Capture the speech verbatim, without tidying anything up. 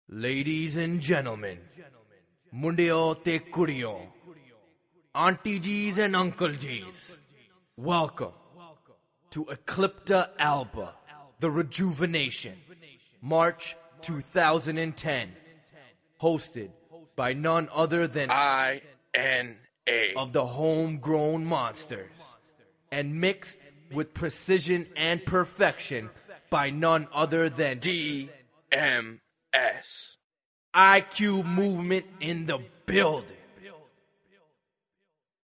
Ladies and gentlemen, Mundio te Kuriyo, Auntie G's and Uncle G's, welcome to Eclipta Alba, The Rejuvenation, March two thousand ten, hosted by none other than I N A of the Homegrown Monsters, and mixed with precision and perfection by none other than D M S. I Q Movement in the building.